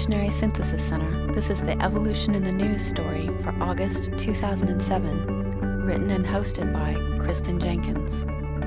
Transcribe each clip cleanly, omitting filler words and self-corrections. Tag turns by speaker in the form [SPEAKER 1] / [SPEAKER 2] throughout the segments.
[SPEAKER 1] Evolutionary Synthesis Center. This is the Evolution in the News story for August 2007, written and hosted by Kristen Jenkins.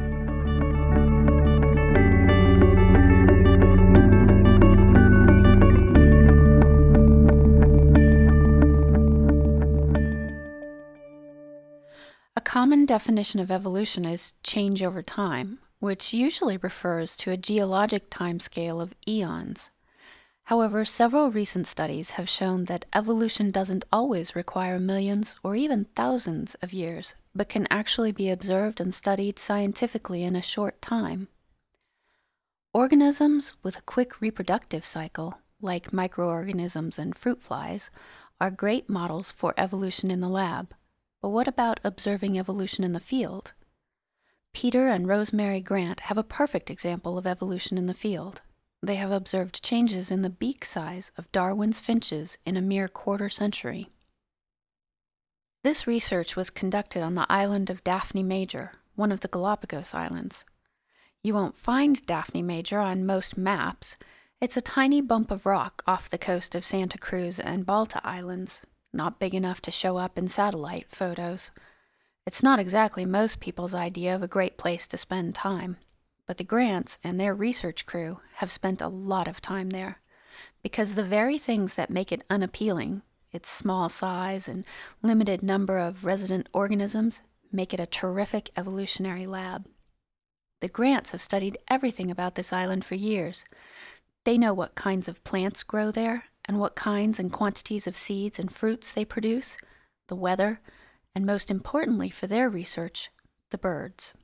[SPEAKER 1] A common definition of evolution is change over time, which usually refers to a geologic timescale of eons. However, several recent studies have shown that evolution doesn't always require millions or even thousands of years, but can actually be observed and studied scientifically in a short time. Organisms with a quick reproductive cycle, like microorganisms and fruit flies, are great models for evolution in the lab. But what about observing evolution in the field? Peter and Rosemary Grant have a perfect example of evolution in the field. They have observed changes in the beak size of Darwin's finches in a mere quarter century. This research was conducted on the island of Daphne Major, one of the Galapagos Islands. You won't find Daphne Major on most maps. It's a tiny bump of rock off the coast of Santa Cruz and Balta Islands, not big enough to show up in satellite photos. It's not exactly most people's idea of a great place to spend time. But the Grants and their research crew have spent a lot of time there, because the very things that make it unappealing, its small size and limited number of resident organisms, make it a terrific evolutionary lab. The Grants have studied everything about this island for years. They know what kinds of plants grow there, and what kinds and quantities of seeds and fruits they produce, the weather, and most importantly for their research, the birds.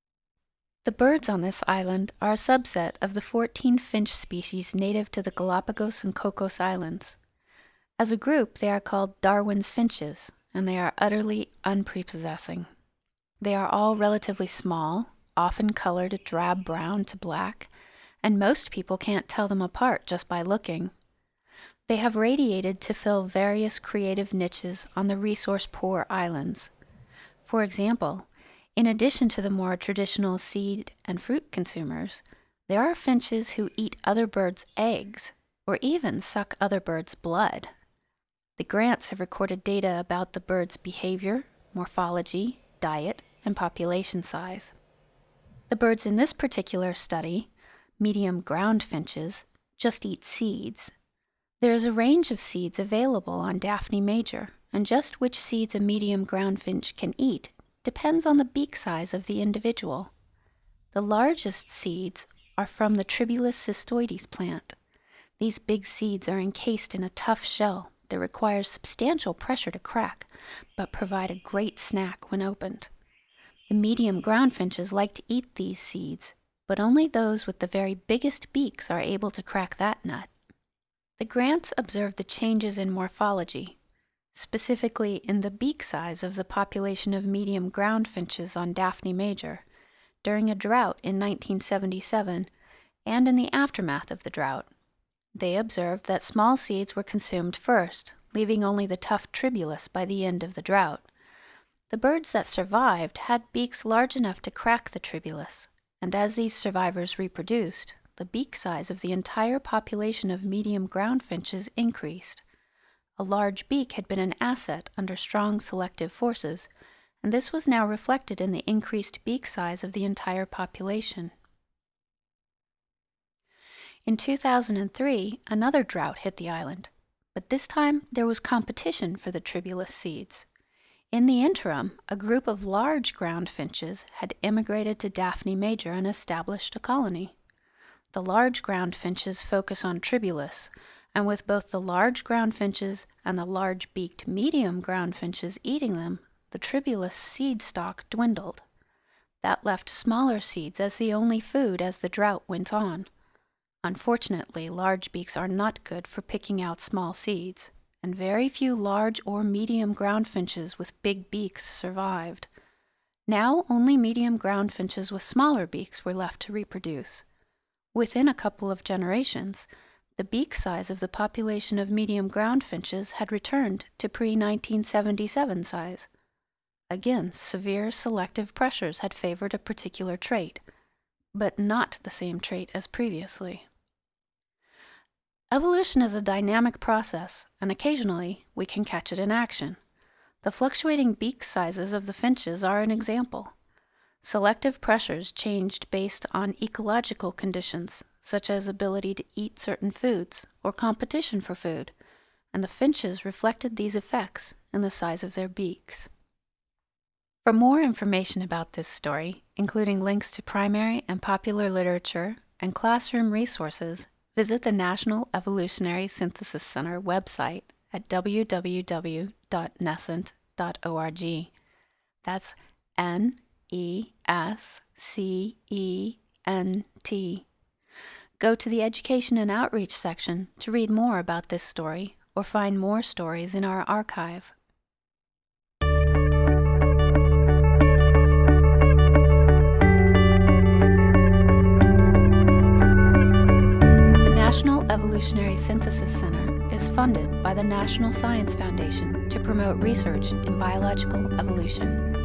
[SPEAKER 1] The birds on this island are a subset of the 14 finch species native to the Galapagos and Cocos Islands. As a group, they are called Darwin's finches, and they are utterly unprepossessing. They are all relatively small, often colored a drab brown to black, and most people can't tell them apart just by looking. They have radiated to fill various creative niches on the resource-poor islands. For example, in addition to the more traditional seed and fruit consumers, there are finches who eat other birds' eggs, or even suck other birds' blood. The Grants have recorded data about the birds' behavior, morphology, diet, and population size. The birds in this particular study, medium ground finches, just eat seeds. There is a range of seeds available on Daphne Major, and just which seeds a medium ground finch can eat depends on the beak size of the individual. The largest seeds are from the Tribulus cystoides plant. These big seeds are encased in a tough shell that requires substantial pressure to crack, but provide a great snack when opened. The medium ground finches like to eat these seeds, but only those with the very biggest beaks are able to crack that nut. The Grants observed the changes in morphology, specifically in the beak size of the population of medium ground finches on Daphne Major, during a drought in 1977 and in the aftermath of the drought. They observed that small seeds were consumed first, leaving only the tough tribulus by the end of the drought. The birds that survived had beaks large enough to crack the tribulus, and as these survivors reproduced, the beak size of the entire population of medium ground finches increased. A large beak had been an asset under strong selective forces, and this was now reflected in the increased beak size of the entire population. In 2003, another drought hit the island, but this time there was competition for the tribulus seeds. In the interim, a group of large ground finches had immigrated to Daphne Major and established a colony. The large ground finches focus on tribulus, and with both the large ground finches and the large-beaked medium ground finches eating them, the tribulus seed stock dwindled. That left smaller seeds as the only food as the drought went on. Unfortunately, large beaks are not good for picking out small seeds, and very few large or medium ground finches with big beaks survived. Now only medium ground finches with smaller beaks were left to reproduce. Within a couple of generations, the beak size of the population of medium ground finches had returned to pre-1977 size. Again, severe selective pressures had favored a particular trait, but not the same trait as previously. Evolution is a dynamic process, and occasionally we can catch it in action. The fluctuating beak sizes of the finches are an example. Selective pressures changed based on ecological conditions, such as ability to eat certain foods or competition for food, and the finches reflected these effects in the size of their beaks. For more information about this story, including links to primary and popular literature and classroom resources, visit the National Evolutionary Synthesis Center website at www.nescent.org. That's NESCENT. Go to the Education and Outreach section to read more about this story or find more stories in our archive. The National Evolutionary Synthesis Center is funded by the National Science Foundation to promote research in biological evolution.